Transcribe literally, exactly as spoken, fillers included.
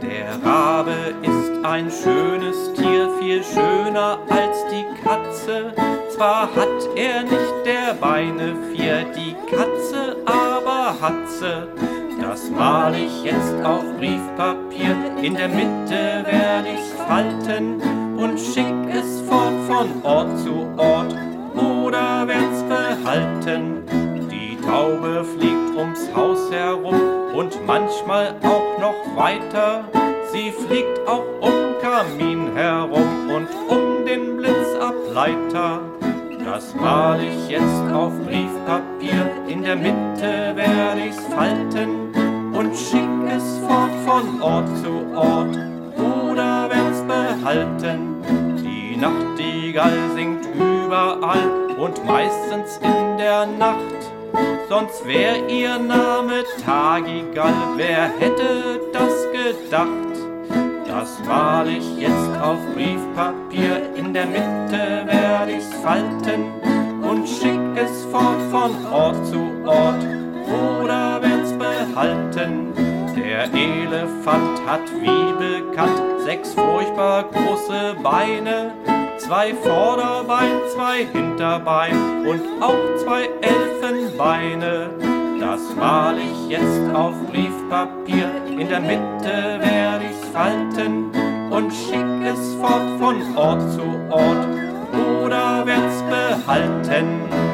Der Rabe ist ein schönes Tier, viel schöner als die Katze. Zwar hat er nicht der Beine vier, die Katze aber hat sie. Das mal ich jetzt auf Briefpapier, in der Mitte werd ich's falten und schick es fort von Ort zu Ort oder werd's behalten. Die Taube fliegt ums Haus herum und manchmal auch noch weiter. Sie fliegt auch um Kamin herum und um den Blitzableiter. Das mal ich jetzt auf Briefpapier, in der Mitte werd ich's falten und schick es fort von Ort zu Ort oder werd's behalten. Die Nachtigall singt überall und meistens in der Nacht. Sonst wär ihr Name Tagigall, wer hätte das gedacht? Das mal ich jetzt auf Briefpapier, in der Mitte werd ich's falten und schick es fort von Ort zu Ort oder werd's behalten. Der Elefant hat wie bekannt sechs furchtbar große Beine, zwei Vorderbein, zwei Hinterbein und auch zwei Elfenbeine. Das mal ich jetzt auf Briefpapier, in der Mitte werd ich's falten und schick es fort von Ort zu Ort oder werd's behalten.